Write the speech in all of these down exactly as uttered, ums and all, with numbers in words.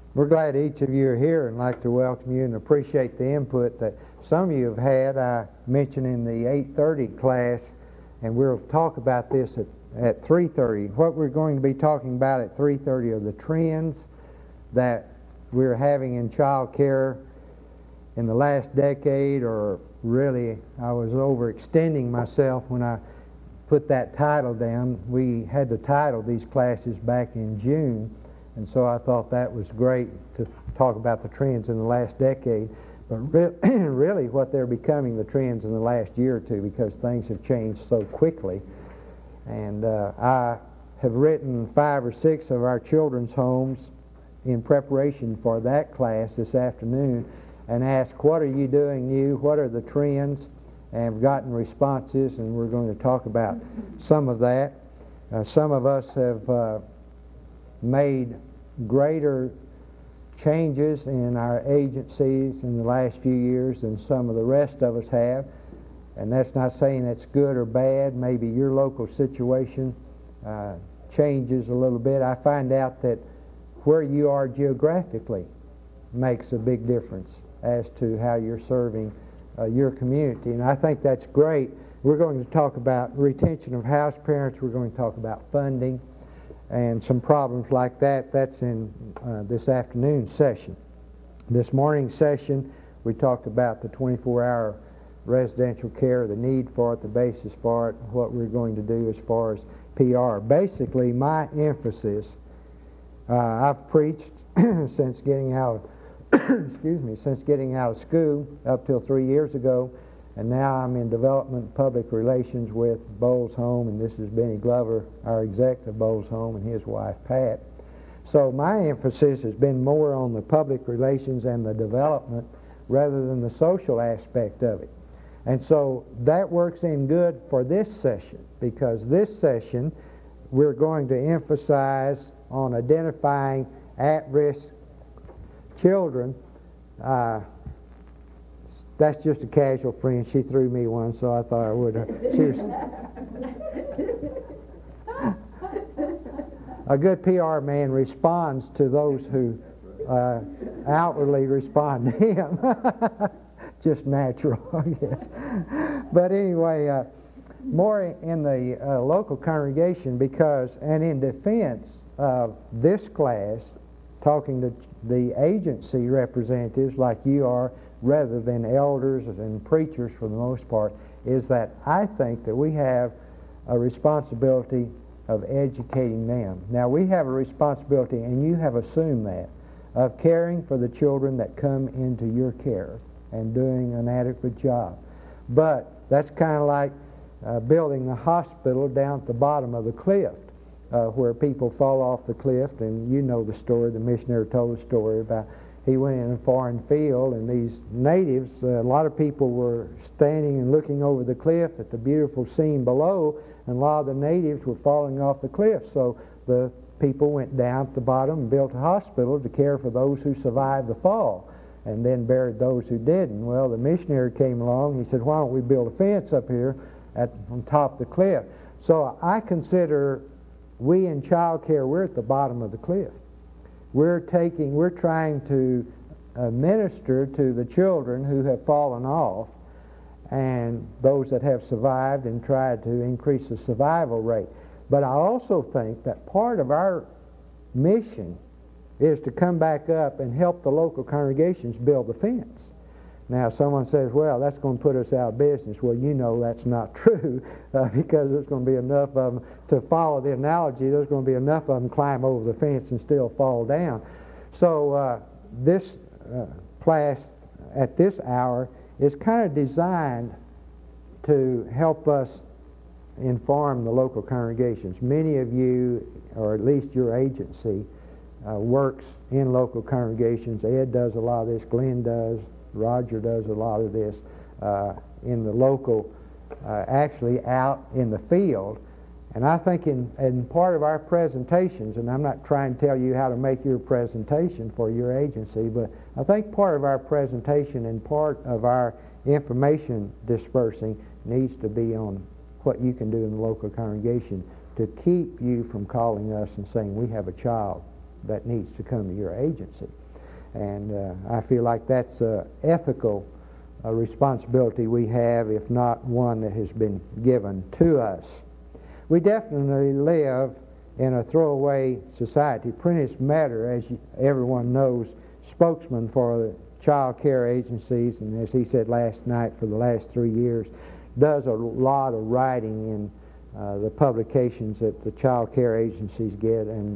We're glad each of you are here and like to welcome you and appreciate the input that some of you have had. I mentioned in the eight thirty class, and we'll talk about this at, at three thirty. What we're going to be talking about at three thirty are the trends that we're having in child care in the last decade, or really I was overextending myself when I put that title down. We had to title these classes back in June, and so I thought that was great to talk about the trends in the last decade, but re really what they're becoming the trends in the last year or two, because things have changed so quickly. And uh, I have written five or six of our children's homes in preparation for that class this afternoon and asked, what are you doing new, what are the trends? And I've gotten responses, and we're going to talk about some of that. Uh, some of us have uh, made greater changes in our agencies in the last few years than some of the rest of us have. And that's not saying that's good or bad. Maybe your local situation uh, changes a little bit. I find out that where you are geographically makes a big difference as to how you're serving uh, your community. And I think that's great. We're going to talk about retention of house parents. We're going to talk about funding and some problems like that. That's in uh, this afternoon's session. This morning's session, we talked about the twenty-four hour residential care, the need for it, the basis for it, what we're going to do as far as P R. Basically, my emphasis, uh, I've preached since getting out excuse me, since getting out of school up till three years ago, and now I'm in development public relations with Bowles Home, and this is Benny Glover, our exec of Bowles Home, and his wife Pat. So my emphasis has been more on the public relations and the development rather than the social aspect of it. And so that works in good for this session, because this session we're going to emphasize on identifying at-risk children. Uh, that's just a casual friend. She threw me one, so I thought I would. Uh, she was a good P R man responds to those who uh, outwardly respond to him. Just natural, I guess. But anyway, uh, more in the uh, local congregation, because, and in defense of this class, talking to the agency representatives like you are, rather than elders and preachers for the most part, is that I think that we have a responsibility of educating them. Now, we have a responsibility, and you have assumed that, of caring for the children that come into your care and doing an adequate job. But that's kind of like uh, building the hospital down at the bottom of the cliff. Uh, where people fall off the cliff, and you know the story, the missionary told the story about he went in a foreign field, and these natives, uh, a lot of people were standing and looking over the cliff at the beautiful scene below, and a lot of the natives were falling off the cliff. So the people went down at the bottom and built a hospital to care for those who survived the fall, and then buried those who didn't. Well, the missionary came along, he said, why don't we build a fence up here at, on top of the cliff? So I consider we in child care, we're at the bottom of the cliff. We're taking, we're trying to uh, minister to the children who have fallen off and those that have survived, and tried to increase the survival rate. But I also think that part of our mission is to come back up and help the local congregations build the fence. Now, someone says, well, that's going to put us out of business. Well, you know that's not true, uh, because there's going to be enough of them, to follow the analogy, there's going to be enough of them climb over the fence and still fall down. So uh, this uh, class at this hour is kind of designed to help us inform the local congregations. Many of you, or at least your agency, uh, works in local congregations. Ed does a lot of this, Glenn does, Roger does a lot of this uh, in the local, uh, actually out in the field. And I think in, in part of our presentations, and I'm not trying to tell you how to make your presentation for your agency, but I think part of our presentation and part of our information dispersing needs to be on what you can do in the local congregation to keep you from calling us and saying, we have a child that needs to come to your agency. And uh, I feel like that's an ethical uh, responsibility we have, if not one that has been given to us. We definitely live in a throwaway society. Prentice Metter, as you, everyone knows, spokesman for the child care agencies, and as he said last night, for the last three years, does a lot of writing in uh, the publications that the child care agencies get. And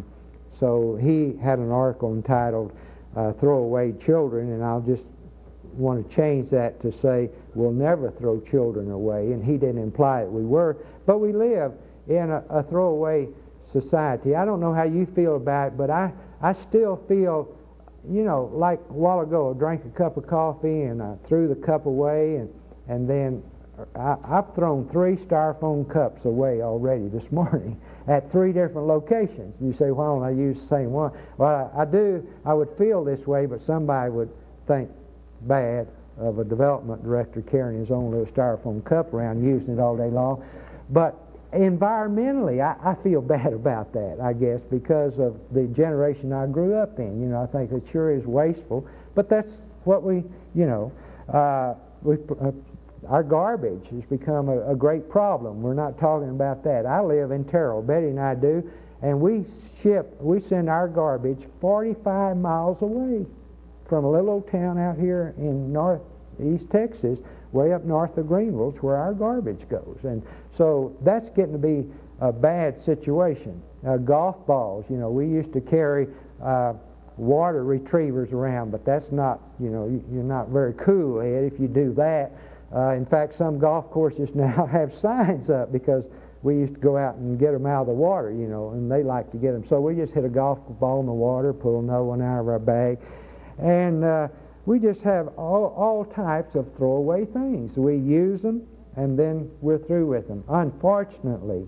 so he had an article entitled uh, Throwaway Children, and I'll just want to change that to say we'll never throw children away, and he didn't imply that we were, but we live in a, a throwaway society. I don't know how you feel about it, but I, I still feel, you know, like a while ago I drank a cup of coffee and I threw the cup away, and, and then I, I've thrown three styrofoam cups away already this morning at three different locations. You say, why don't I use the same one? Well, I, I do, I would feel this way, but somebody would think bad of a development director carrying his own little styrofoam cup around, using it all day long. But environmentally, I, I feel bad about that, I guess, because of the generation I grew up in. You know, I think it sure is wasteful, but that's what we, you know, uh, we, uh, our garbage has become a, a great problem. We're not talking about that. I live in Terrell, Betty and I do, and we ship, we send our garbage forty-five miles away from a little old town out here in northeast Texas, way up north of Greenville's, where our garbage goes. And so that's getting to be a bad situation. Uh, golf balls, you know, we used to carry uh, water retrievers around, but that's not, you know, you're not very cool, Ed, if you do that. Uh, in fact, some golf courses now have signs up because we used to go out and get them out of the water, you know, and they like to get them. So we just hit a golf ball in the water, pull another one out of our bag, and uh, we just have all, all types of throwaway things. We use them, and then we're through with them. Unfortunately,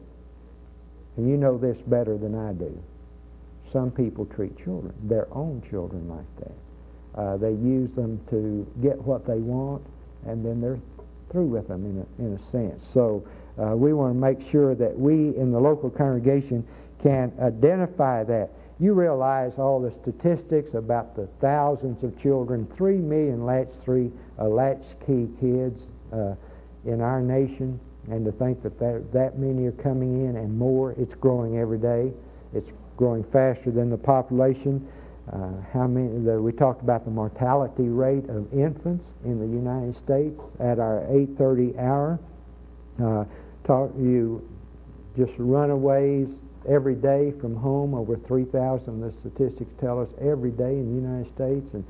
and you know this better than I do, some people treat children, their own children, like that. Uh, they use them to get what they want, and then they're through with them in a, in a sense. So uh, we want to make sure that we in the local congregation can identify that. You realize all the statistics about the thousands of children, three million latch three uh, latchkey kids uh, in our nation, and to think that there, that many are coming in and more. It's growing every day. It's growing faster than the population. Uh, how many? The, we talked about the mortality rate of infants in the United States at our eight thirty hour. Uh, talk you just runaways every day from home, over three thousand, the statistics tell us, every day in the United States. And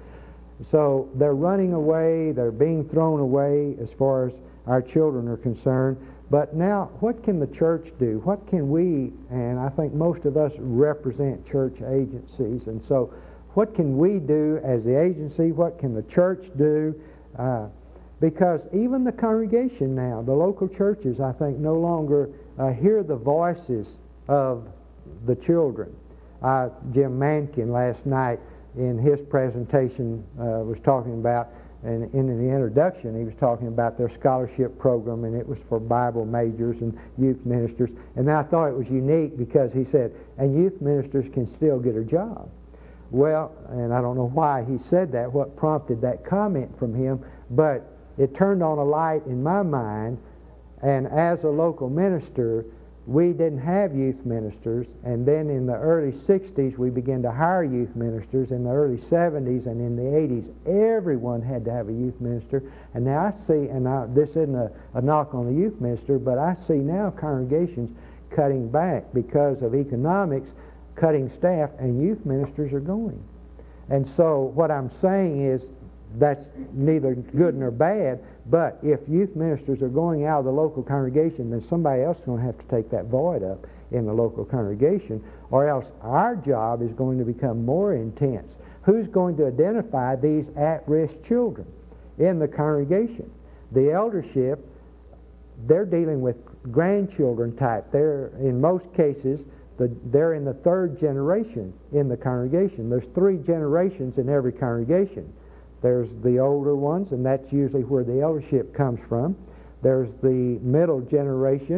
so they're running away, they're being thrown away as far as our children are concerned. But now, what can the church do? What can we, and I think most of us represent church agencies, and so what can we do as the agency? What can the church do? Uh, because even the congregation now, the local churches, I think, no longer uh, hear the voices of the children. Uh, Jim Mankin last night in his presentation uh, was talking about, and in the introduction he was talking about their scholarship program, and it was for Bible majors and youth ministers. And then I thought it was unique because he said, and youth ministers can still get a job. Well, and I don't know why he said that, what prompted that comment from him, but it turned on a light in my mind. And as a local minister, we didn't have youth ministers, and then in the early sixties we began to hire youth ministers. In the early seventies and in the eighties, everyone had to have a youth minister. And now I see, and I, this isn't a, a knock on the youth minister, but I see now congregations cutting back because of economics, cutting staff, and youth ministers are going. And so what I'm saying is that's neither good nor bad, but if youth ministers are going out of the local congregation, then somebody else is going to have to take that void up in the local congregation, or else our job is going to become more intense. Who's going to identify these at-risk children in the congregation? The eldership, they're dealing with grandchildren type. They're, in most cases, the, they're in the third generation in the congregation. There's three generations in every congregation. There's the older ones, and that's usually where the eldership comes from. There's the middle generation.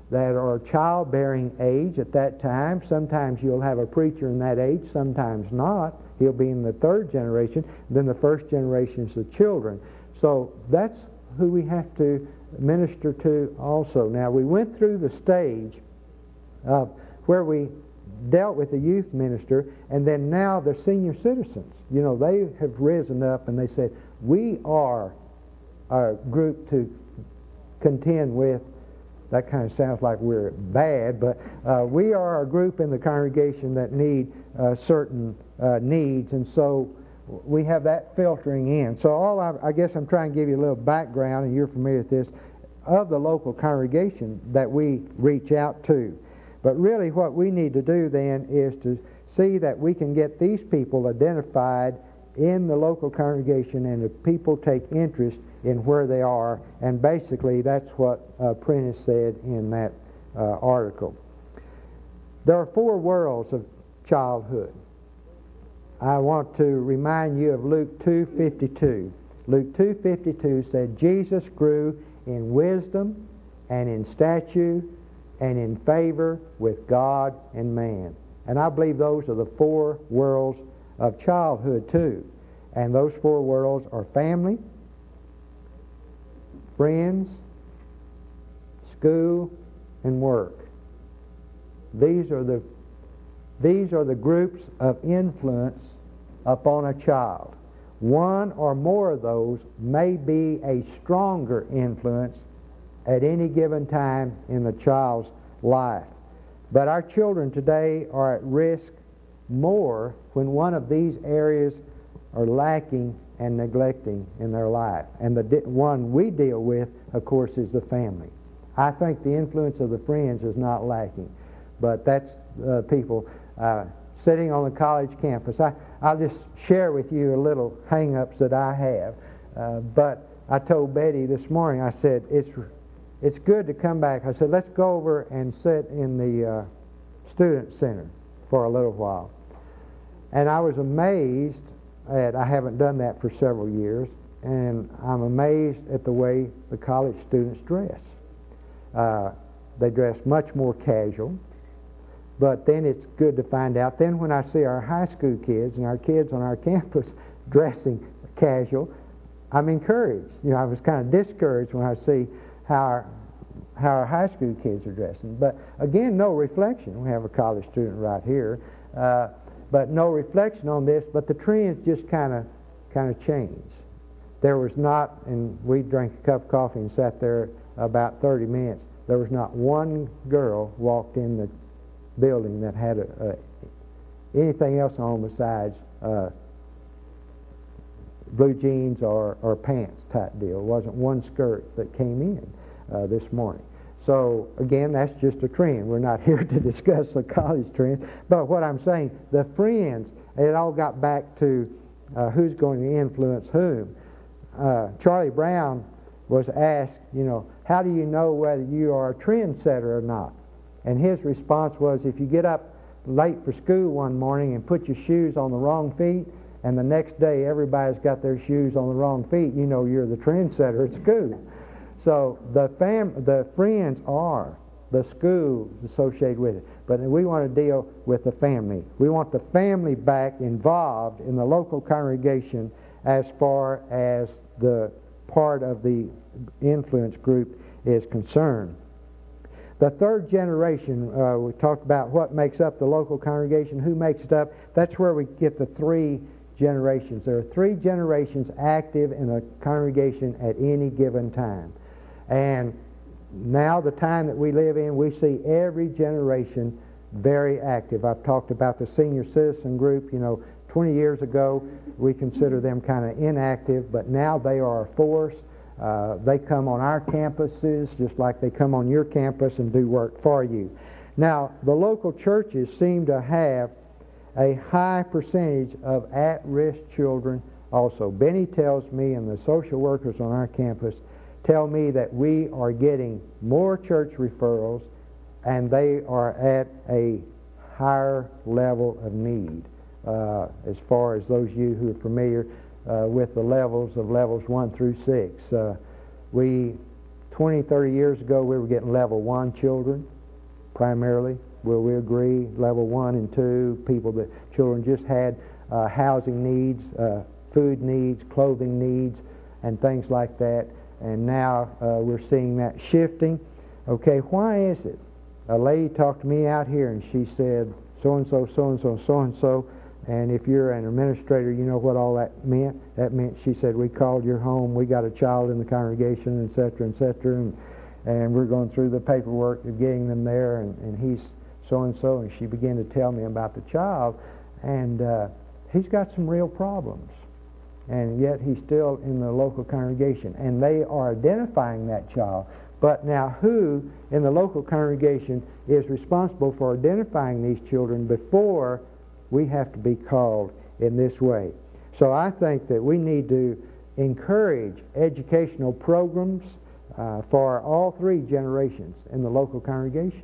that are childbearing age at that time. Sometimes you'll have a preacher in that age, sometimes not. He'll be in the third generation. Then the first generation is the children. So that's who we have to minister to also. Now, we went through the stage of where we dealt with the youth minister, and then now the senior citizens. You know, they have risen up and they said, we are a group to contend with. That kind of sounds like we're bad, but uh, we are a group in the congregation that need uh, certain uh, needs, and so we have that filtering in. So all I, I guess I'm trying to give you a little background, and you're familiar with this, of the local congregation that we reach out to. But really what we need to do then is to see that we can get these people identified in the local congregation, and the people take interest in where they are, and basically that's what uh, Prentice said in that uh, article. There are four worlds of childhood. I want to remind you of Luke two fifty-two. Luke two fifty-two said, Jesus grew in wisdom and in stature and in favor with God and man. And I believe those are the four worlds of childhood too. And those four worlds are family, friends, school, and work. These are the these are the groups of influence upon a child. One or more of those may be a stronger influence at any given time in the child's life. But our children today are at risk more when one of these areas are lacking and neglecting in their life. And the di- one we deal with, of course, is the family. I think the influence of the friends is not lacking, but that's uh, people uh, sitting on the college campus. I, I'll just share with you a little hang-ups that I have. Uh, but I told Betty this morning, I said, it's it's good to come back. I said, let's go over and sit in the uh, student center for a little while. And I was amazed at, I haven't done that for several years, and I'm amazed at the way the college students dress. Uh, they dress much more casual, but then it's good to find out. Then when I see our high school kids and our kids on our campus dressing casual, I'm encouraged. You know, I was kind of discouraged when I see how our, how our high school kids are dressing. But again, no reflection. We have a college student right here, uh, but no reflection on this. But the trends just kind of kind of change. There was not, and we drank a cup of coffee and sat there about thirty minutes. There was not one girl walked in the building that had a, a, anything else on besides uh, blue jeans or, or pants type deal. It wasn't one skirt that came in uh, this morning. So again, that's just a trend. We're not here to discuss the college trend, but what I'm saying, the friends, it all got back to uh, who's going to influence whom. Uh, Charlie Brown was asked, you know, how do you know whether you are a trendsetter or not? And his response was, if you get up late for school one morning and put your shoes on the wrong feet, and the next day everybody's got their shoes on the wrong feet, you know you're the trendsetter at school. So the fam, the friends are the school associated with it. But we want to deal with the family. We want the family back involved in the local congregation as far as the part of the influence group is concerned. The third generation, uh, we talked about what makes up the local congregation, who makes it up. That's where we get the three generations. There are three generations active in a congregation at any given time. And now the time that we live in, we see every generation very active. I've talked about the senior citizen group. You know, twenty years ago, we consider them kind of inactive, but now they are a force. Uh, they come on our campuses just like they come on your campus and do work for you. Now, the local churches seem to have a high percentage of at-risk children also. Benny tells me, and the social workers on our campus tell me, that we are getting more church referrals and they are at a higher level of need. Uh, as far as those of you who are familiar uh, with the levels of levels one through six. Uh, we, twenty, thirty years ago, we were getting level one children, primarily. Will we agree? Level one and two, people that children just had uh, housing needs, uh, food needs, clothing needs, and things like that. And now uh, we're seeing that shifting. Okay, why is it? A lady talked to me out here, and she said, so-and-so, so-and-so, so-and-so, and if you're an administrator, you know what all that meant? That meant, she said, we called your home, we got a child in the congregation, et cetera, et cetera, and, and we're going through the paperwork of getting them there, and, and he's so-and-so, and she began to tell me about the child, and uh, he's got some real problems, and yet he's still in the local congregation, and they are identifying that child. But now who in the local congregation is responsible for identifying these children before we have to be called in this way? So I think that we need to encourage educational programs uh, for all three generations in the local congregation.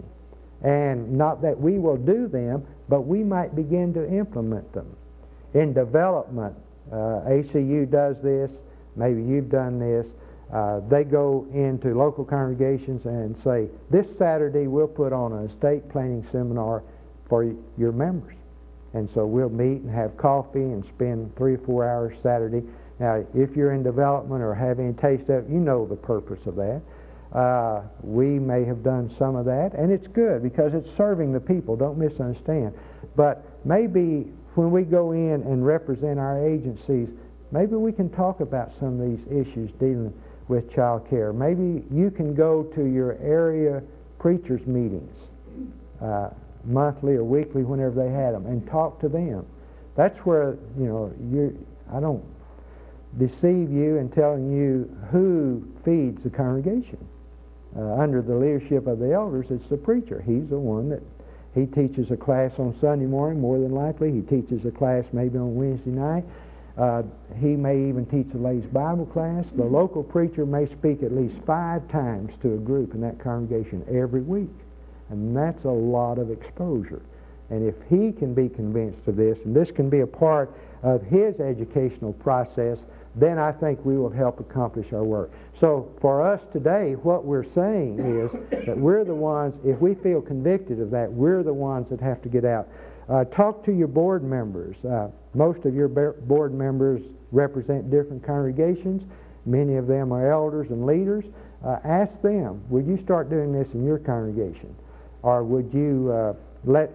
And not that we will do them, but we might begin to implement them. In development, uh, A C U does this, maybe you've done this. Uh, they go into local congregations and say, this Saturday we'll put on an estate planning seminar for your members. And so we'll meet and have coffee and spend three or four hours Saturday. Now, if you're in development or have any taste of it, you know the purpose of that. Uh, we may have done some of that, and it's good because it's serving the people. Don't misunderstand. But maybe when we go in and represent our agencies, maybe we can talk about some of these issues dealing with child care. Maybe you can go to your area preachers' meetings, uh, monthly or weekly, whenever they had them, and talk to them. That's where, you know, you I don't deceive you in telling you who feeds the congregation. Uh, under the leadership of the elders, it's the preacher. He's the one that, he teaches a class on Sunday morning, more than likely. He teaches a class maybe on Wednesday night. Uh, he may even teach a ladies' Bible class. The local preacher may speak at least five times to a group in that congregation every week. And that's a lot of exposure. And if he can be convinced of this, and this can be a part of his educational process, then I think we will help accomplish our work. So for us today, what we're saying is that we're the ones, if we feel convicted of that, we're the ones that have to get out. Uh, talk to your board members. Uh, most of your board members represent different congregations. Many of them are elders and leaders. Uh, ask them, would you start doing this in your congregation? Or would you uh, let,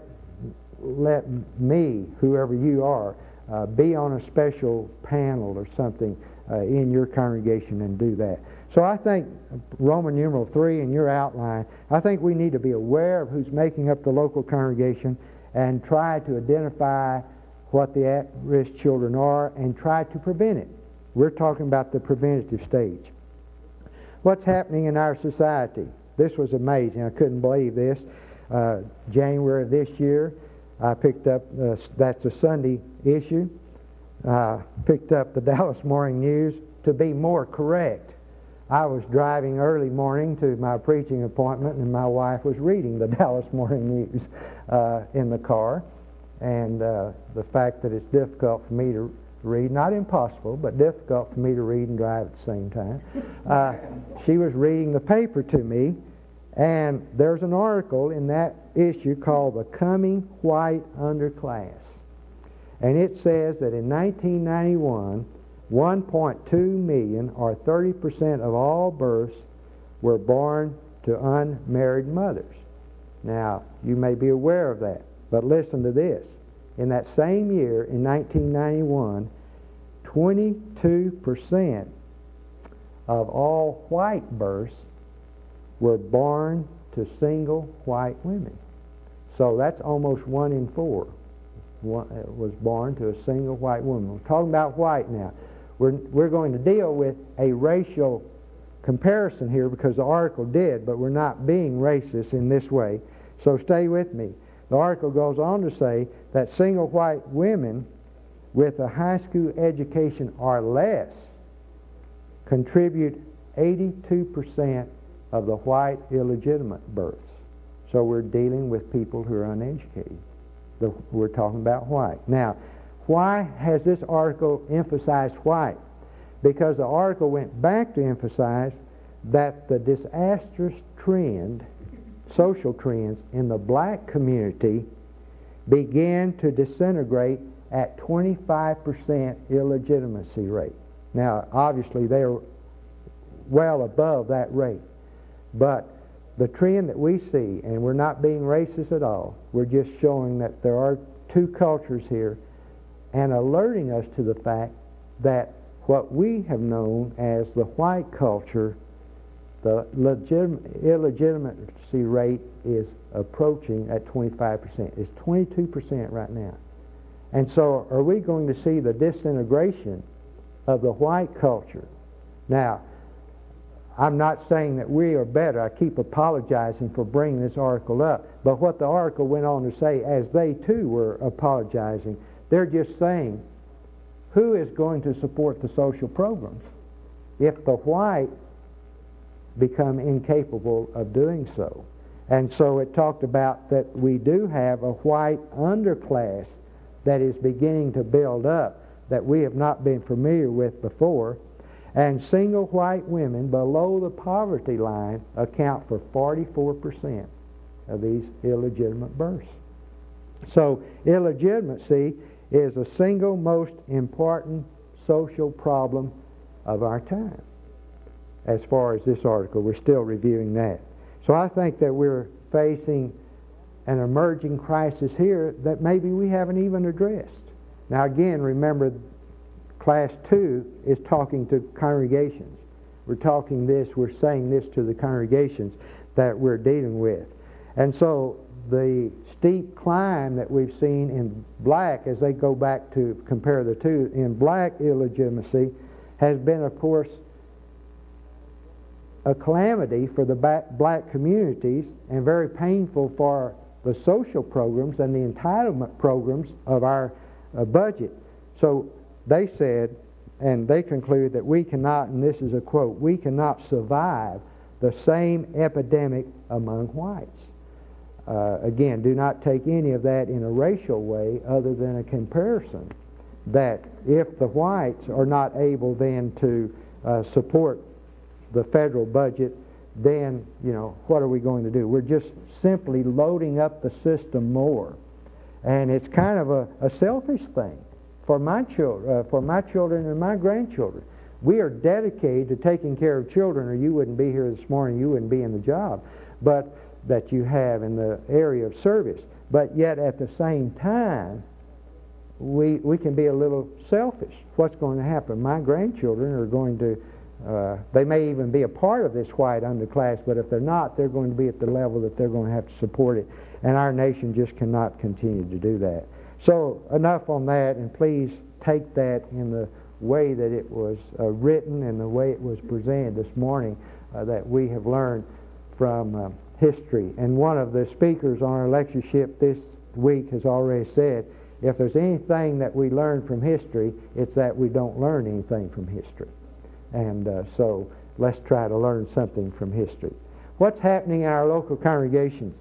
let me, whoever you are, uh, be on a special panel or something uh, in your congregation and do that? So I think Roman numeral three in your outline, I think we need to be aware of who's making up the local congregation and try to identify what the at-risk children are and try to prevent it. We're talking about the preventative stage. What's happening in our society? This was amazing. I couldn't believe this. Uh, January of this year, I picked up, uh, that's a Sunday issue, uh, picked up the Dallas Morning News. To be more correct, I was driving early morning to my preaching appointment, and my wife was reading the Dallas Morning News uh, in the car. And uh, the fact that it's difficult for me to read, not impossible, but difficult for me to read and drive at the same time. Uh, she was reading the paper to me, and there's an article in that issue called The Coming White Underclass. And it says that in nineteen ninety-one, one point two million, or thirty percent of all births, were born to unmarried mothers. Now, you may be aware of that, but listen to this. In that same year, in nineteen ninety-one, twenty-two percent of all white births were born to single white women. So that's almost one in four one, uh, was born to a single white woman. We're talking about white now. We're, we're going to deal with a racial comparison here because the article did, but we're not being racist in this way. So stay with me. The article goes on to say that single white women with a high school education or less contribute eighty-two percent of the white illegitimate births. So we're dealing with people who are uneducated. The, we're talking about white. Now, why has this article emphasized white? Because the article went back to emphasize that the disastrous trend, social trends in the black community began to disintegrate at twenty-five percent illegitimacy rate. Now, obviously, they're well above that rate. But the trend that we see, and we're not being racist at all, we're just showing that there are two cultures here and alerting us to the fact that what we have known as the white culture, the legit- illegitimacy rate is approaching at twenty-five percent. It's twenty-two percent right now. And so are we going to see the disintegration of the white culture? Now, I'm not saying that we are better. I keep apologizing for bringing this article up. But what the article went on to say, as they too were apologizing, they're just saying, who is going to support the social programs if the white become incapable of doing so? And so it talked about that we do have a white underclass that is beginning to build up that we have not been familiar with before. And single white women below the poverty line account for forty-four percent of these illegitimate births. So illegitimacy is the single most important social problem of our time. As far as this article, we're still reviewing that. So I think that we're facing an emerging crisis here that maybe we haven't even addressed. Now again, remember, class two is talking to congregations. We're talking this, we're saying this to the congregations that we're dealing with. And so the steep climb that we've seen in black, as they go back to compare the two, in black illegitimacy has been, of course, a calamity for the black communities and very painful for the social programs and the entitlement programs of our uh, budget. So they said, and they conclude that we cannot, and this is a quote, we cannot survive the same epidemic among whites. Uh, again, do not take any of that in a racial way other than a comparison that if the whites are not able then to uh, support the federal budget, then, you know, what are we going to do? We're just simply loading up the system more. And it's kind of a, a selfish thing for my children, uh, for my children and my grandchildren. We are dedicated to taking care of children, or you wouldn't be here this morning, you wouldn't be in the job but that you have in the area of service. But yet at the same time, we, we can be a little selfish. What's going to happen? My grandchildren are going to Uh, they may even be a part of this white underclass, but if they're not, they're going to be at the level that they're going to have to support it. And our nation just cannot continue to do that. So enough on that, and please take that in the way that it was uh, written and the way it was presented this morning uh, that we have learned from uh, history. And one of the speakers on our lectureship this week has already said, if there's anything that we learn from history, it's that we don't learn anything from history. And uh, so let's try to learn something from history. What's happening in our local congregations?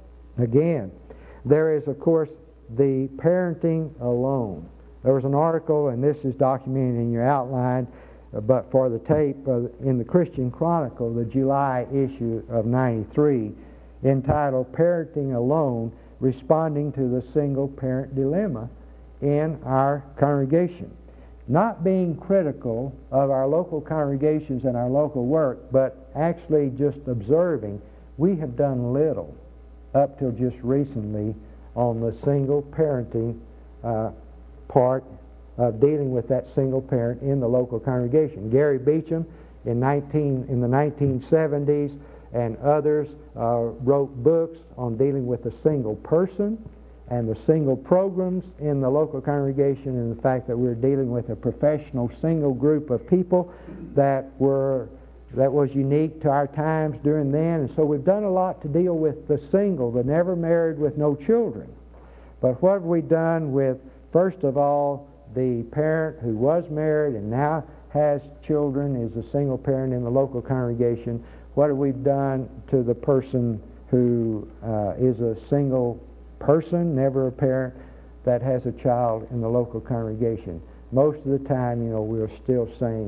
Again, there is, of course, the parenting alone. There was an article, and this is documented in your outline, uh, but for the tape uh, in the Christian Chronicle, the July issue of ninety-three, entitled Parenting Alone, Responding to the Single Parent Dilemma in Our Congregation. Not being critical of our local congregations and our local work, but actually just observing, we have done little up till just recently on the single parenting uh, part of dealing with that single parent in the local congregation. Gary Beecham in, nineteen, in the nineteen seventies and others uh, wrote books on dealing with the single person and the single programs in the local congregation, and the fact that we're dealing with a professional single group of people that were that was unique to our times during then. And so we've done a lot to deal with the single, the never married with no children. But what have we done with, first of all, the parent who was married and now has children, is a single parent in the local congregation? What have we done to the person who uh, is a single person, never a parent, that has a child in the local congregation? Most of the time, you know, we're still saying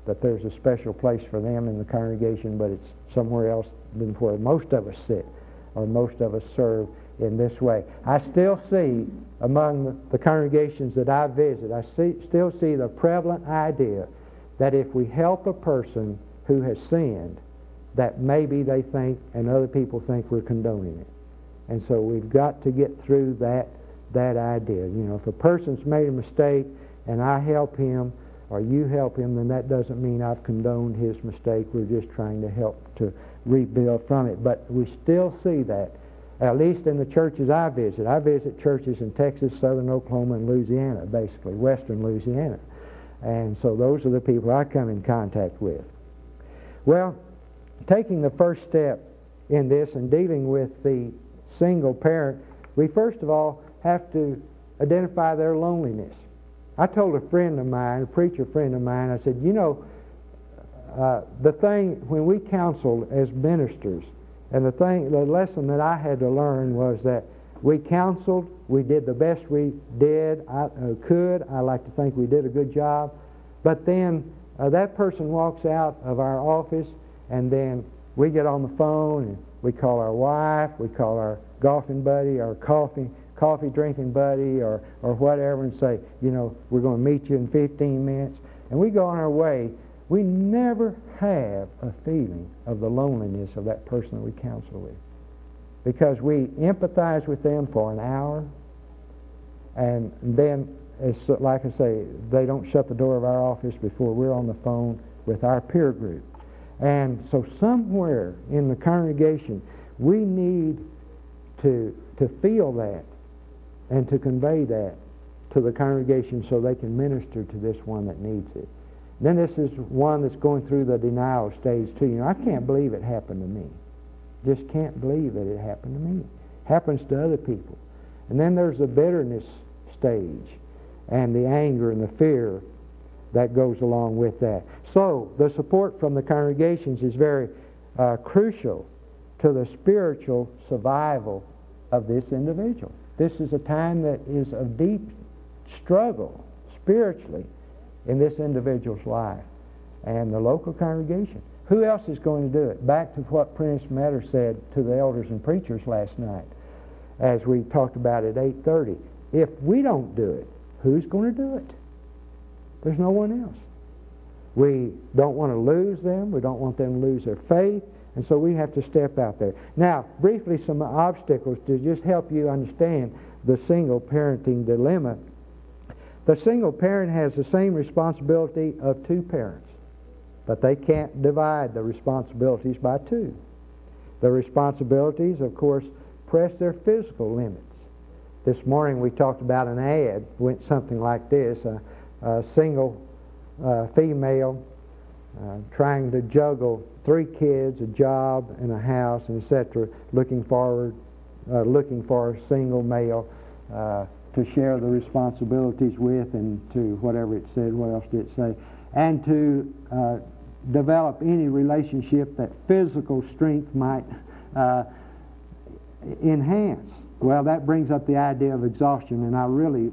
that there's a special place for them in the congregation, but it's somewhere else than where most of us sit or most of us serve in this way. I still see among the, the congregations that I visit, I see, still see the prevalent idea that if we help a person who has sinned, that maybe they think and other people think we're condoning it. And so we've got to get through that that idea. You know, if a person's made a mistake and I help him or you help him, then that doesn't mean I've condoned his mistake. We're just trying to help to rebuild from it. But we still see that, at least in the churches I visit. I visit churches in Texas, southern Oklahoma, and Louisiana, basically, western Louisiana. And so those are the people I come in contact with. Well, taking the first step in this and dealing with the single parent, we first of all have to identify their loneliness. I told a friend of mine, a preacher friend of mine, I said, you know, uh, the thing, when we counseled as ministers, and the thing, the lesson that I had to learn was that we counseled, we did the best we did, I uh, could, I like to think we did a good job, but then uh, that person walks out of our office, and then we get on the phone, and we call our wife, we call our golfing buddy, our coffee coffee drinking buddy, or, or whatever, and say, you know, we're going to meet you in fifteen minutes, and we go on our way. We never have a feeling of the loneliness of that person that we counsel with, because we empathize with them for an hour, and then, it's like I say, they don't shut the door of our office before we're on the phone with our peer group. And so somewhere in the congregation, we need to, to feel that and to convey that to the congregation so they can minister to this one that needs it. Then this is one that's going through the denial stage too. You know, I can't believe it happened to me. Just can't believe that it happened to me. Happens to other people. And then there's the bitterness stage and the anger and the fear that goes along with that. So the support from the congregations is very uh, crucial to the spiritual survival of this individual. This is a time that is of deep struggle spiritually in this individual's life. And the local congregation. Who else is going to do it? Back to what Prentice Metter said to the elders and preachers last night as we talked about at eight thirty. If we don't do it, who's going to do it? There's no one else. We don't want to lose them. We don't want them to lose their faith. And so we have to step out there. Now, briefly, some obstacles to just help you understand the single parenting dilemma. The single parent has the same responsibility of two parents, but they can't divide the responsibilities by two. The responsibilities, of course, press their physical limits. This morning we talked about an ad, went something like this, a, a single uh, female uh, trying to juggle three kids, a job, and a house, and et cetera, looking forward, uh, looking for a single male uh, to share the responsibilities with, and to whatever it said, what else did it say, and to uh, develop any relationship that physical strength might uh, enhance. Well, that brings up the idea of exhaustion, and I really,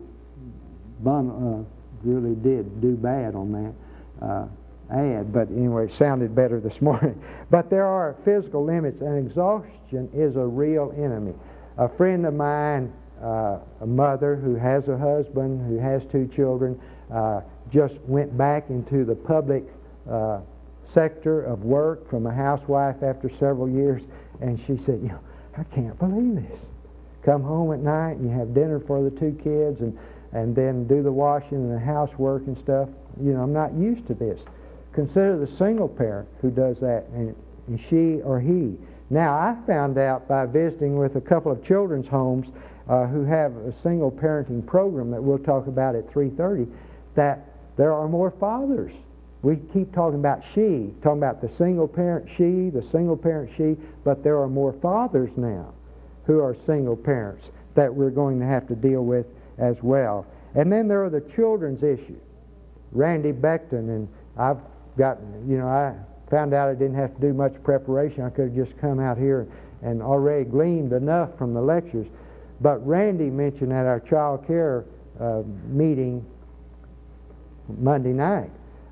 uh, really did do bad on that uh, ad, but anyway, it sounded better this morning. But there are physical limits, and exhaustion is a real enemy. A friend of mine, uh, a mother who has a husband, who has two children, uh, just went back into the public uh, sector of work from a housewife after several years, and she said, you know, I can't believe this. Come home at night and you have dinner for the two kids, and, and then do the washing and the housework and stuff. You know, I'm not used to this. Consider the single parent who does that, and, and she or he. Now, I found out by visiting with a couple of children's homes uh, who have a single parenting program that we'll talk about at three thirty, that there are more fathers. We keep talking about she, talking about the single parent she, the single parent she, but there are more fathers now who are single parents that we're going to have to deal with as well. And then there are the children's issue. Randy Beckton, and I've gotten, you know, I found out I didn't have to do much preparation. I could have just come out here and already gleaned enough from the lectures. But Randy mentioned at our child care uh, meeting Monday night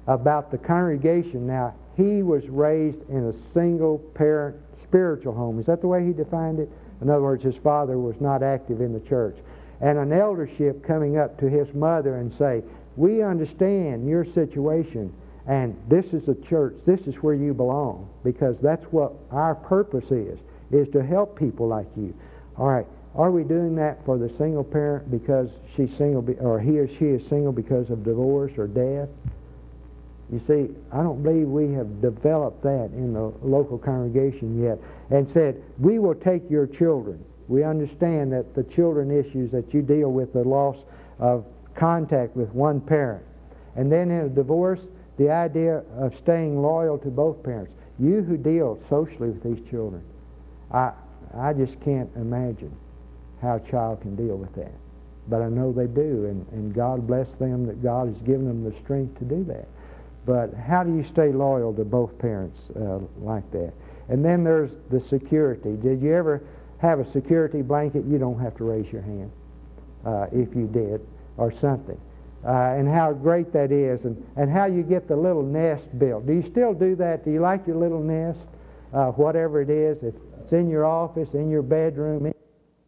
about the congregation. Now, he was raised in a single-parent spiritual home. Is that the way he defined it? In other words, his father was not active in the church. And an eldership coming up to his mother and say, we understand your situation, and this is a church, this is where you belong, because that's what our purpose is, is to help people like you. All right, are we doing that for the single parent because she's single, be, or he or she is single because of divorce or death? You see, I don't believe we have developed that in the local congregation yet, and said, we will take your children. We understand that the children issues that you deal with, the loss of contact with one parent. And then in a divorce, the idea of staying loyal to both parents. You who deal socially with these children, I, I just can't imagine how a child can deal with that. But I know they do, and, and God bless them that God has given them the strength to do that. But how do you stay loyal to both parents uh, like that? And then there's the security. Did you ever have a security blanket? You don't have to raise your hand uh, if you did, or something. Uh, and how great that is, and, and how you get the little nest built. Do you still do that? Do you like your little nest? Uh, whatever it is, if it's in your office, in your bedroom, in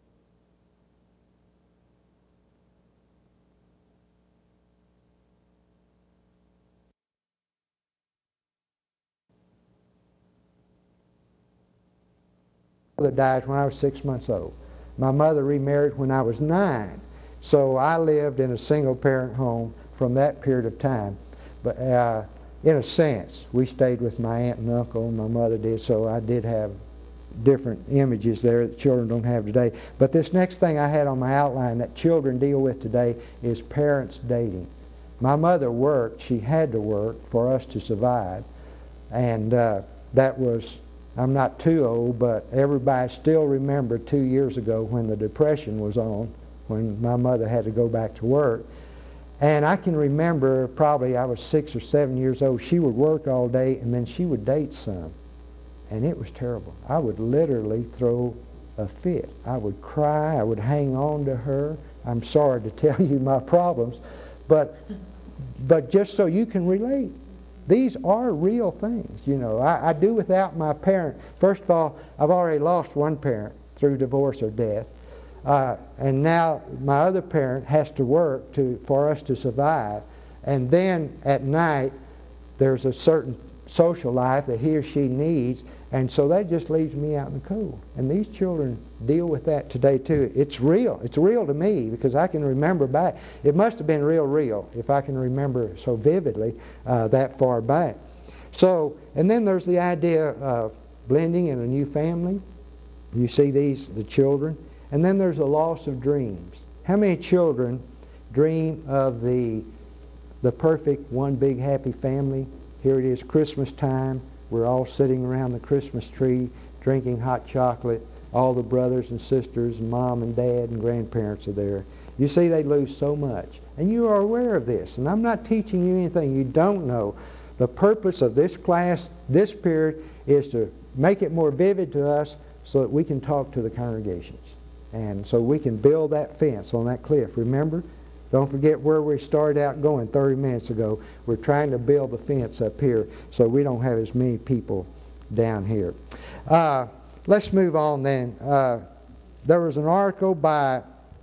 My mother died when I was six months old. My mother remarried when I was nine. So I lived in a single-parent home from that period of time. But uh, in a sense, we stayed with my aunt and uncle, and my mother did, so I did have different images there that children don't have today. But this next thing I had on my outline that children deal with today is parents dating. My mother worked. She had to work for us to survive. And uh, that was, I'm not too old, but everybody still remember two years ago when the Depression was on, when my mother had to go back to work. And I can remember, probably I was six or seven years old, she would work all day and then she would date some. And it was terrible. I would literally throw a fit. I would cry. I would hang on to her. I'm sorry to tell you my problems, but but just so you can relate. These are real things, you know. I, I do without my parent. First of all, I've already lost one parent through divorce or death. Uh, and now my other parent has to work to for us to survive. And then at night, there's a certain social life that he or she needs, and so that just leaves me out in the cold. And these children deal with that today too. It's real. It's real to me because I can remember back. It must have been real, real if I can remember so vividly uh, that far back. So, and then there's the idea of blending in a new family. You see these, the children. And then there's a loss of dreams. How many children dream of the, the perfect one big happy family? Here it is, Christmas time. We're all sitting around the Christmas tree, drinking hot chocolate. All the brothers and sisters, and mom and dad and grandparents are there. You see, they lose so much. And you are aware of this. And I'm not teaching you anything you don't know. The purpose of this class, this period, is to make it more vivid to us so that we can talk to the congregations. And so we can build that fence on that cliff. Remember? Don't forget where we started out going thirty minutes ago. We're trying to build the fence up here so we don't have as many people down here. Uh, let's move on then. Uh, there was an article by,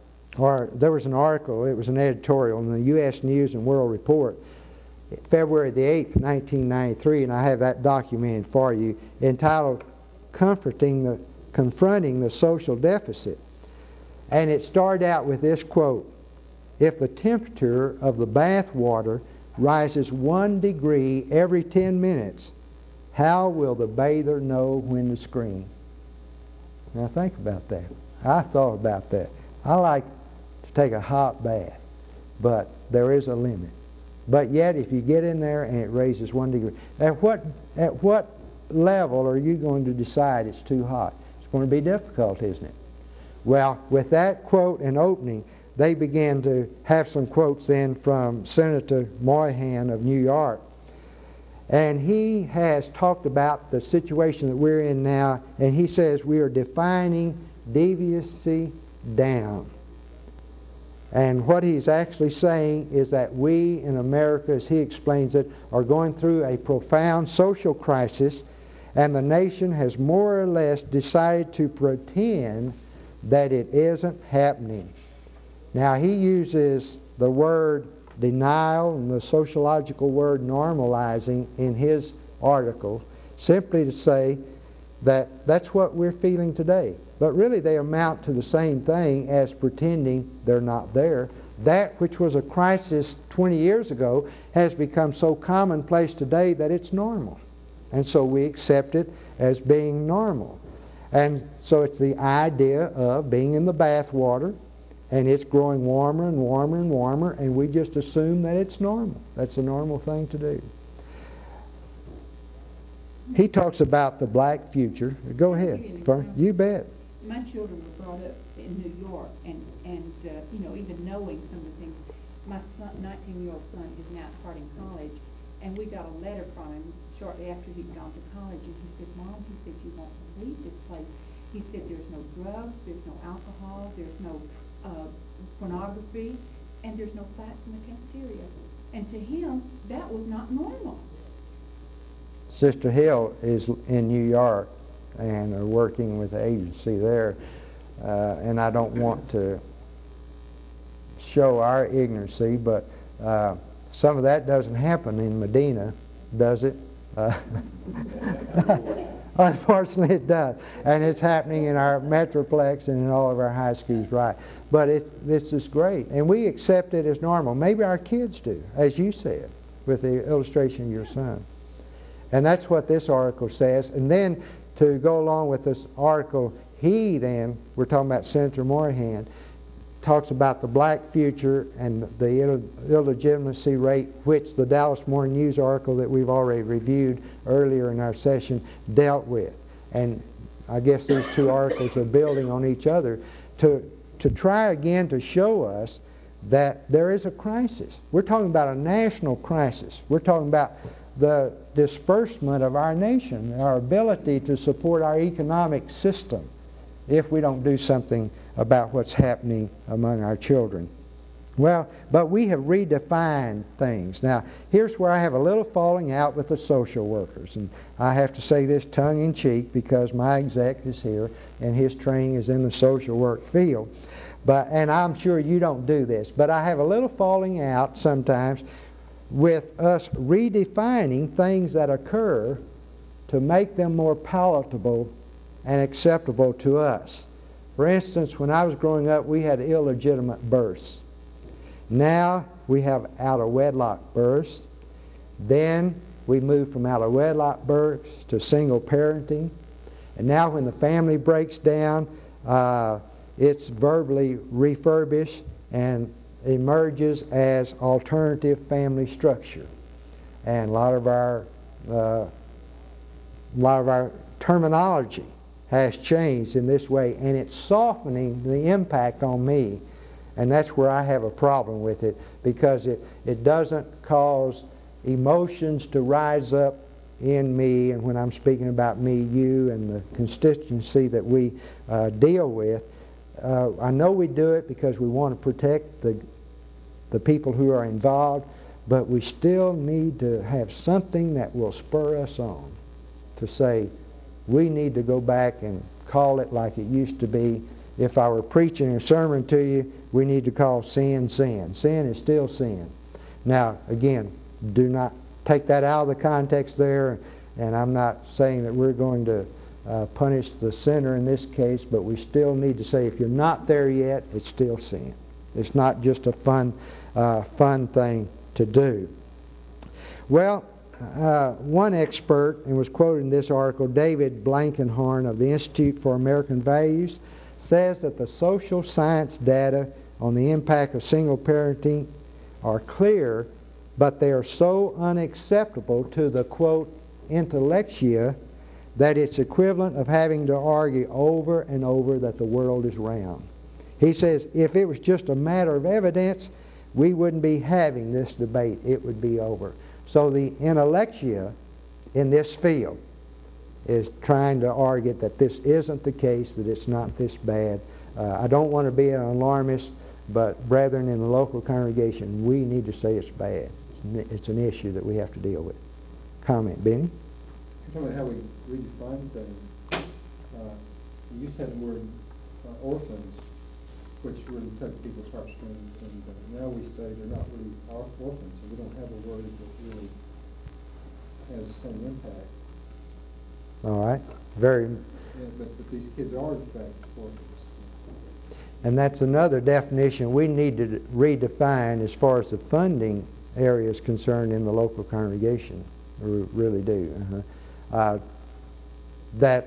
or there was an article, it was an editorial in the U S News and World Report, February the eighth, nineteen ninety-three, and I have that documented for you, entitled Comforting the, Confronting the Social Deficit. And it started out with this quote: if the temperature of the bath water rises one degree every ten minutes, how will the bather know when to scream? Now think about that. I thought about that. I like to take a hot bath, but there is a limit. But yet, if you get in there and it raises one degree, at what, at what level are you going to decide it's too hot? It's going to be difficult, isn't it? Well, with that quote and opening, they began to have some quotes then from Senator Moynihan of New York. And he has talked about the situation that we're in now, and he says we are defining deviancy down. And what he's actually saying is that we in America, as he explains it, are going through a profound social crisis, and the nation has more or less decided to pretend that it isn't happening. Now, he uses the word denial and the sociological word normalizing in his article simply to say that that's what we're feeling today. But really they amount to the same thing as pretending they're not there. That which was a crisis twenty years ago has become so commonplace today that it's normal. And so we accept it as being normal. And so it's the idea of being in the bath water, and it's growing warmer and warmer and warmer, and we just assume that it's normal. That's a normal thing to do. He talks about the black future. Go ahead. Fern. You bet. My children were brought up in New York, and, and uh, you know, even knowing some of the things. My son, nineteen-year-old son is now at Harding College, and we got a letter from him shortly after he'd gone to college, and he said, Mom, he said, you won't believe this place. He said, there's no drugs, there's no alcohol, there's no uh, pornography, and there's no fights in the cafeteria. And to him, that was not normal. Sister Hill is in New York and are working with the agency there, uh, and I don't want to show our ignorancy, but uh, some of that doesn't happen in Medina, does it? Uh, unfortunately it does, and it's happening in our Metroplex and in all of our high schools, right? But it, this is great, and we accept it as normal. Maybe our kids do, as you said, with the illustration of your son. And that's what this article says. And then to go along with this article, he then, we're talking about Senator Moynihan, talks about the black future and the Ill illegitimacy rate, which the Dallas Morning News article that we've already reviewed earlier in our session dealt with. And I guess these two articles are building on each other to, to try again to show us that there is a crisis. We're talking about a national crisis. We're talking about the disbursement of our nation, our ability to support our economic system if we don't do something about what's happening among our children. Well, but we have redefined things. Now, here's where I have a little falling out with the social workers, and I have to say this tongue-in-cheek because my exec is here and his training is in the social work field. But, and I'm sure you don't do this, but I have a little falling out sometimes with us redefining things that occur to make them more palatable and acceptable to us. For instance, when I was growing up, we had illegitimate births. Now we have out-of-wedlock births. Then we moved from out-of-wedlock births to single parenting. And now when the family breaks down, uh, it's verbally refurbished and emerges as alternative family structure. And a lot of our uh, a lot of our terminology has changed in this way, and it's softening the impact on me. And that's where I have a problem with it, because it, it doesn't cause emotions to rise up in me, and when I'm speaking about me, you, and the constituency that we uh, deal with. Uh, I know we do it because we want to protect the, the people who are involved, but we still need to have something that will spur us on to say, we need to go back and call it like it used to be. If I were preaching a sermon to you, we need to call sin, sin. Sin is still sin. Now, again, do not take that out of the context there, and I'm not saying that we're going to uh, punish the sinner in this case, but we still need to say if you're not there yet, it's still sin. It's not just a fun, uh, fun thing to do. Well, uh, one expert, and was quoted in this article, David Blankenhorn of the Institute for American Values, says that the social science data on the impact of single parenting are clear, but they are so unacceptable to the, quote, intellectia, that it's equivalent of having to argue over and over that the world is round. He says if it was just a matter of evidence, we wouldn't be having this debate. It would be over. So the intellectia in this field is trying to argue that this isn't the case, that it's not this bad. Uh, I don't want to be an alarmist, But brethren, in the local congregation, we need to say it's bad. It's an, it's an issue that we have to deal with. Comment, Benny? You're talking about how we redefine things. Uh, we used to have the word uh, orphans, which really touched people's heartstrings, and uh, now we say they're not really or- orphans, and we don't have a word that really has the same impact. All right. Very. Yeah, but, but these kids are, in fact, orphans. And that's another definition we need to redefine as far as the funding area is concerned in the local congregation. We really do. Uh-huh. Uh, that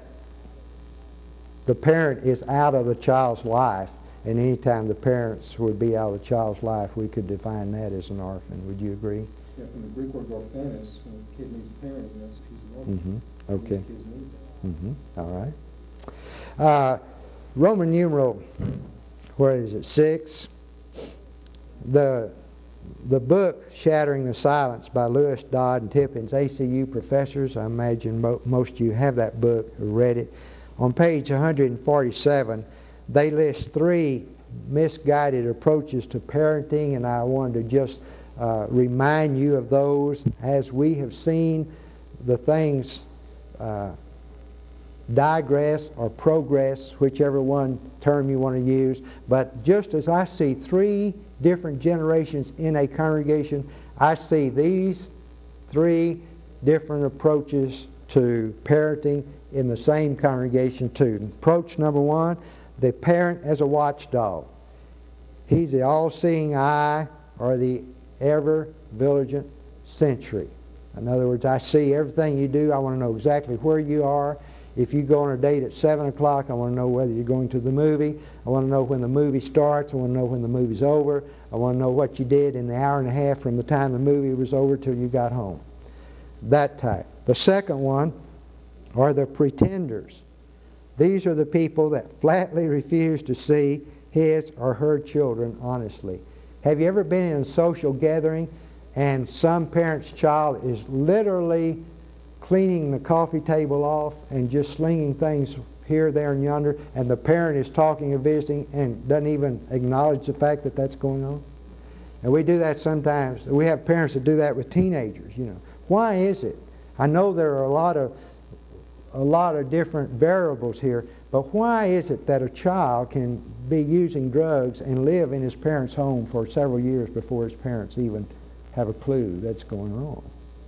the parent is out of the child's life, and anytime the parents would be out of the child's life, we could define that as an orphan. Would you agree? Yeah, from the Greek word orphanos, when a kid needs a parent, you know, he's an orphan. Mm-hmm. Okay. These kids need that. Mm-hmm. All right. Uh, Roman numeral, where is it? Six. The the book Shattering the Silence by Lewis, Dodd, and Tippins, A C U professors. I imagine mo- most of you have that book or read it. On page one forty-seven, they list three misguided approaches to parenting, and I wanted to just uh, remind you of those as we have seen the things uh, digress or progress, whichever one term you want to use. But just as I see three different generations in a congregation, I see these three different approaches to parenting in the same congregation too. Approach number one, the parent as a watchdog. He's the all-seeing eye or the ever-vigilant sentry. In other words, I see everything you do. I want to know exactly where you are. If you go on a date at seven o'clock, I want to know whether you're going to the movie. I want to know when the movie starts. I want to know when the movie's over. I want to know what you did in the hour and a half from the time the movie was over till you got home. That type. The second one are the pretenders. These are the people that flatly refuse to see his or her children honestly. Have you ever been in a social gathering and some parent's child is literally cleaning the coffee table off and just slinging things here, there, and yonder, and the parent is talking or visiting and doesn't even acknowledge the fact that that's going on? And we do that sometimes. We have parents that do that with teenagers, you know. Why is it? I know there are a lot of a lot of different variables here, but why is it that a child can be using drugs and live in his parents' home for several years before his parents even have a clue that's going on?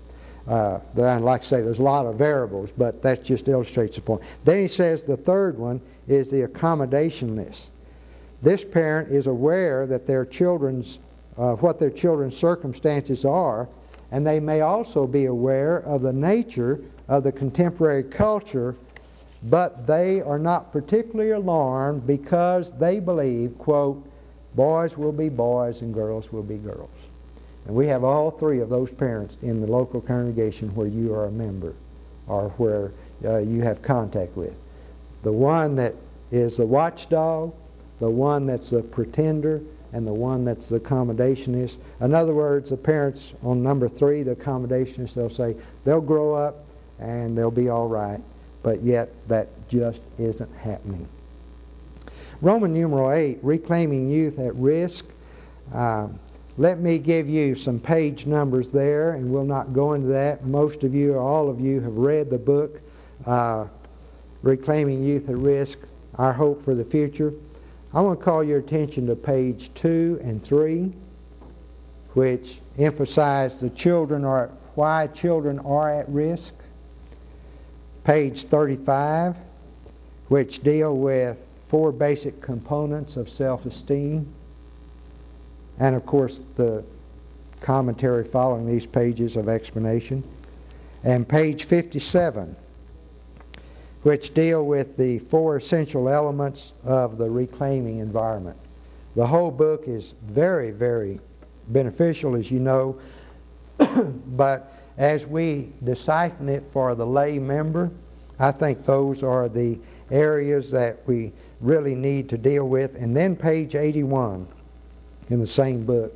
Uh, I'd like to say there's a lot of variables, but that just illustrates the point. Then he says the third one is the accommodationist. This parent is aware that their children's, uh, what their children's circumstances are, and they may also be aware of the nature of the contemporary culture, but they are not particularly alarmed because they believe, quote, boys will be boys and girls will be girls. And we have all three of those parents in the local congregation where you are a member or where uh, you have contact with. The one that is the watchdog, the one that's the pretender, and the one that's the accommodationist. In other words, the parents on number three, the accommodationist, they'll say they'll grow up and they'll be all right, but yet that just isn't happening. Roman numeral eight, reclaiming youth at risk. Uh, let me give you some page numbers there, and we'll not go into that. Most of you, or all of you, have read the book, uh, Reclaiming Youth at Risk, Our Hope for the Future. I want to call your attention to page two and three, which emphasize the children are, why children are at risk. Page thirty-five, which deal with four basic components of self-esteem. And of course, the commentary following these pages of explanation. And page fifty-seven, which deal with the four essential elements of the reclaiming environment. The whole book is very, very beneficial, as you know, but as we decipher it for the lay member, I think those are the areas that we really need to deal with. And then page eighty-one in the same book,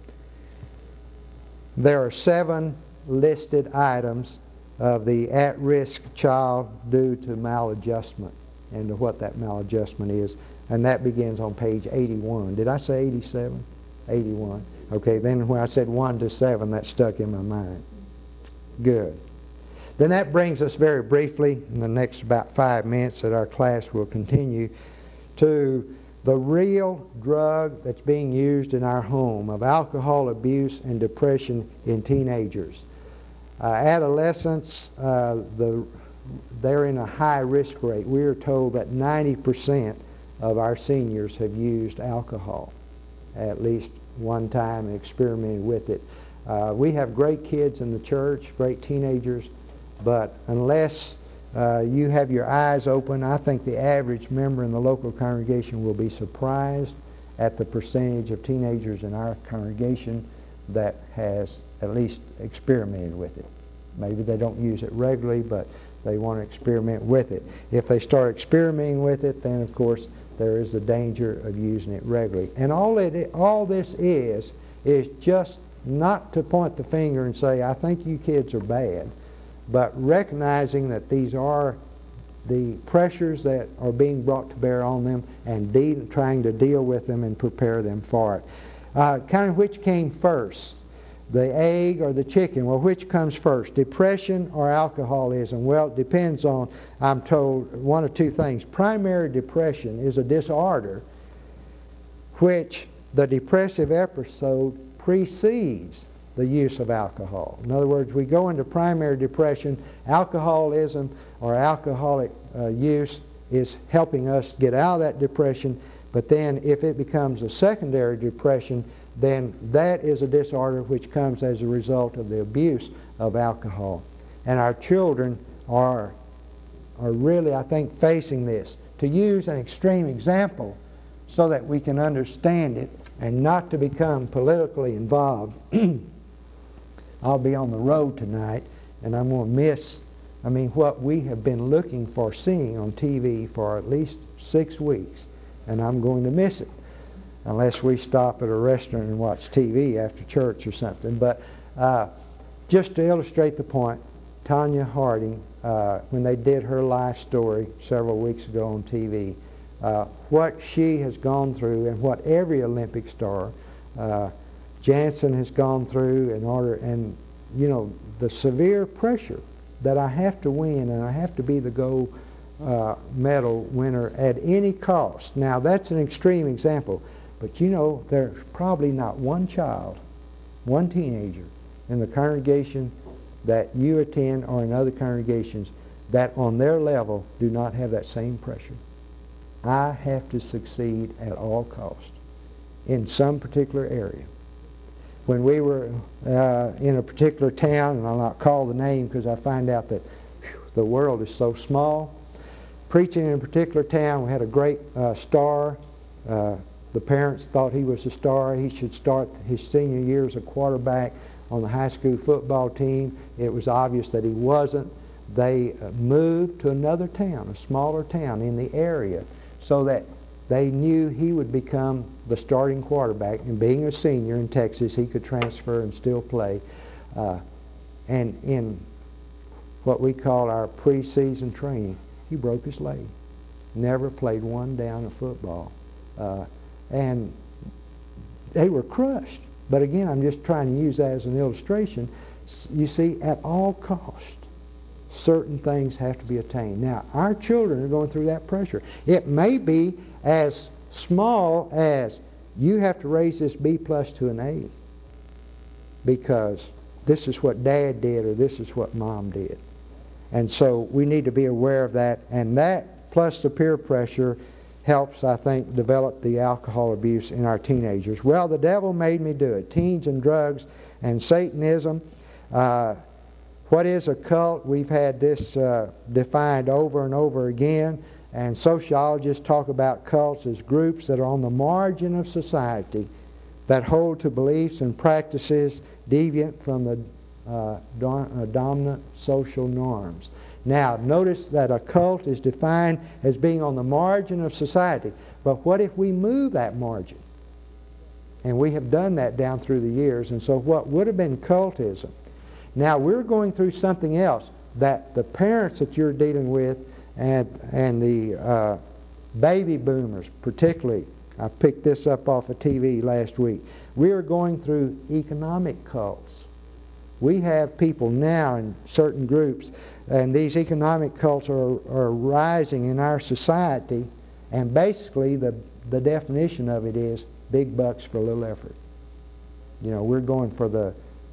there are seven listed items of the at-risk child due to maladjustment and to what that maladjustment is. and that begins on page eighty-one. Did I say eighty-seven? eighty-one. Okay, then when I said one to seven, that stuck in my mind. Good. Then that brings us very briefly, in the next about five minutes that our class will continue, to the real drug that's being used in our home of alcohol abuse and depression in teenagers. Uh, adolescents, uh, the, they're in a high risk rate. We are told that ninety percent of our seniors have used alcohol at least one time and experimented with it. Uh, we have great kids in the church, great teenagers, but unless uh, you have your eyes open, I think the average member in the local congregation will be surprised at the percentage of teenagers in our congregation that has at least experimented with it. Maybe they don't use it regularly, but they want to experiment with it. If they start experimenting with it, then of course there is the danger of using it regularly. And all it, all this is, is just not to point the finger and say, I think you kids are bad, but recognizing that these are the pressures that are being brought to bear on them and de- trying to deal with them and prepare them for it. Uh, kind of which came first, the egg or the chicken? Well, which comes first, depression or alcoholism? Well, it depends on, I'm told, one of two things. Primary depression is a disorder which the depressive episode precedes the use of alcohol. In other words, we go into primary depression. Alcoholism or alcoholic uh, use is helping us get out of that depression, but then if it becomes a secondary depression, then that is a disorder which comes as a result of the abuse of alcohol. And our children are, are really, I think, facing this. To use an extreme example so that we can understand it and not to become politically involved, I'll be on the road tonight, and I'm going to miss, I mean, what we have been looking for seeing on T V for at least six weeks, and I'm going to miss it unless we stop at a restaurant and watch T V after church or something. But uh, just to illustrate the point, Tanya Harding, uh, when they did her life story several weeks ago on T V, uh, what she has gone through and what every Olympic star, uh, Jansen has gone through in order, and you know, the severe pressure that I have to win and I have to be the gold uh, medal winner at any cost. Now that's an extreme example, but you know, there's probably not one child, one teenager in the congregation that you attend or in other congregations that on their level do not have that same pressure. I have to succeed at all costs in some particular area. When we were uh, in a particular town, and I'll not call the name because I find out that whew, the world is so small, preaching in a particular town, we had a great uh, star. Uh, the parents thought he was a star. He should start his senior year as a quarterback on the high school football team. It was obvious that he wasn't. They uh, moved to another town, a smaller town in the area, so that they knew he would become the starting quarterback, and being a senior in Texas, he could transfer and still play. Uh, and in what we call our preseason training, he broke his leg. Never played one down of football. Uh, and they were crushed. But again, I'm just trying to use that as an illustration. You see, at all cost, certain things have to be attained. Now, our children are going through that pressure. It may be as small as you have to raise this B plus to an A because this is what Dad did or this is what Mom did. And so we need to be aware of that. And that plus the peer pressure helps, I think, develop the alcohol abuse in our teenagers. Well, the devil made me do it. Teens and drugs and Satanism. Uh, what is a cult? We've had this uh, defined over and over again. And sociologists talk about cults as groups that are on the margin of society that hold to beliefs and practices deviant from the uh, dom- uh, dominant social norms. Now, notice that a cult is defined as being on the margin of society. But what if we move that margin? And we have done that down through the years. And so what would have been cultism, now we're going through something else that the parents that you're dealing with and and the uh, baby boomers particularly. I picked this up off of T V last week. We are going through economic cults. We have people now in certain groups, and these economic cults are, are rising in our society, and basically the, the definition of it is big bucks for little effort. You know, we're going for the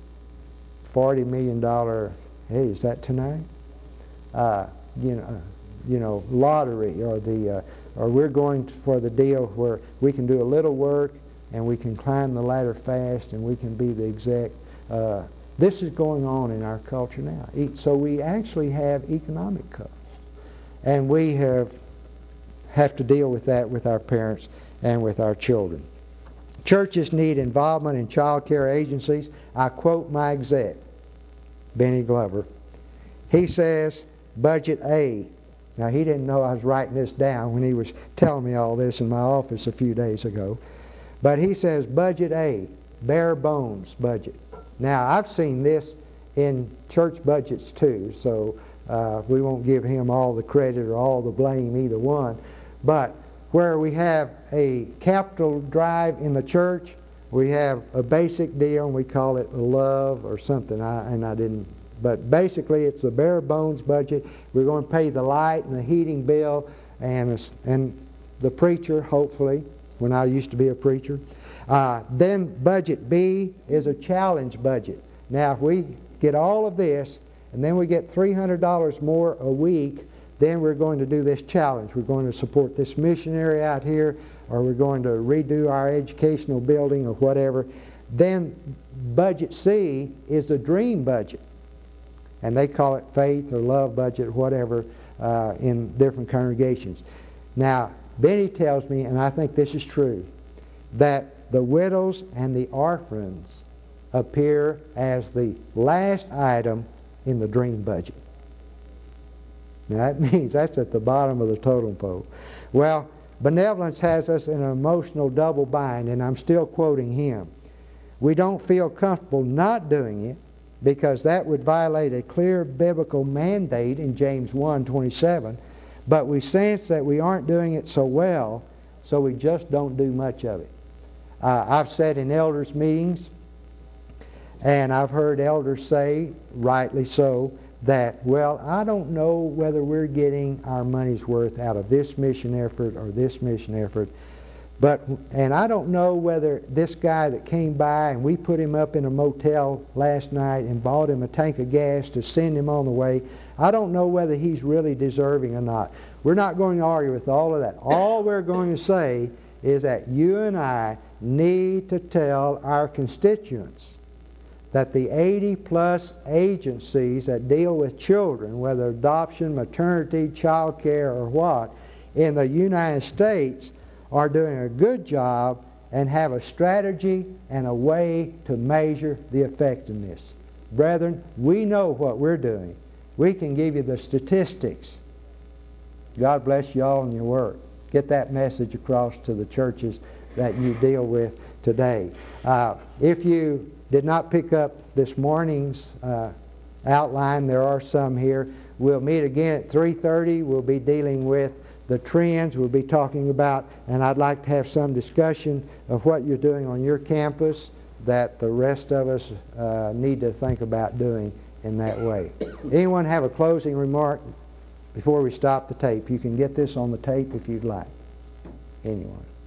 forty million dollar, hey, is that tonight? Uh, you know, uh, you know, lottery, or the, uh, or we're going for the deal where we can do a little work and we can climb the ladder fast and we can be the exec. Uh, this is going on in our culture now. E- so we actually have economic cults, and we have have to deal with that with our parents and with our children. Churches need involvement in child care agencies. I quote my exec, Benny Glover. He says, budget A. Now, he didn't know I was writing this down when he was telling me all this in my office a few days ago. But he says, budget A, bare bones budget. Now, I've seen this in church budgets too, so uh, we won't give him all the credit or all the blame, either one. But where we have a capital drive in the church, we have a basic deal, and we call it love or something, I, and I didn't. But basically, it's a bare bones budget. We're going to pay the light and the heating bill, and and the preacher, hopefully, when I used to be a preacher. Uh, then budget B is a challenge budget. Now, if we get all of this, and then we get three hundred dollars more a week, then we're going to do this challenge. We're going to support this missionary out here, or we're going to redo our educational building or whatever. Then budget C is the dream budget. And they call it faith or love budget or whatever uh, in different congregations. Now, Benny tells me, and I think this is true, that the widows and the orphans appear as the last item in the dream budget. Now, that means that's at the bottom of the totem pole. Well, benevolence has us in an emotional double bind, and I'm still quoting him. We don't feel comfortable not doing it, because that would violate a clear biblical mandate in James one twenty-seven, but we sense that we aren't doing it so well, so we just don't do much of it. Uh, I've sat in elders' meetings, and I've heard elders say, rightly so, that, well, I don't know whether we're getting our money's worth out of this mission effort or this mission effort. But, and I don't know whether this guy that came by and we put him up in a motel last night and bought him a tank of gas to send him on the way, I don't know whether he's really deserving or not. We're not going to argue with all of that. All we're going to say is that you and I need to tell our constituents that the eighty plus agencies that deal with children, whether adoption, maternity, child care, or what, in the United States are doing a good job and have a strategy and a way to measure the effectiveness. Brethren, we know what we're doing. We can give you the statistics. God bless you all in your work. Get that message across to the churches that you deal with today. Uh, if you did not pick up this morning's uh, outline, there are some here. We'll meet again at three thirty. We'll be dealing with the trends we'll be talking about, and I'd like to have some discussion of what you're doing on your campus that the rest of us uh, need to think about doing in that way. Anyone have a closing remark before we stop the tape? You can get this on the tape if you'd like. Anyone?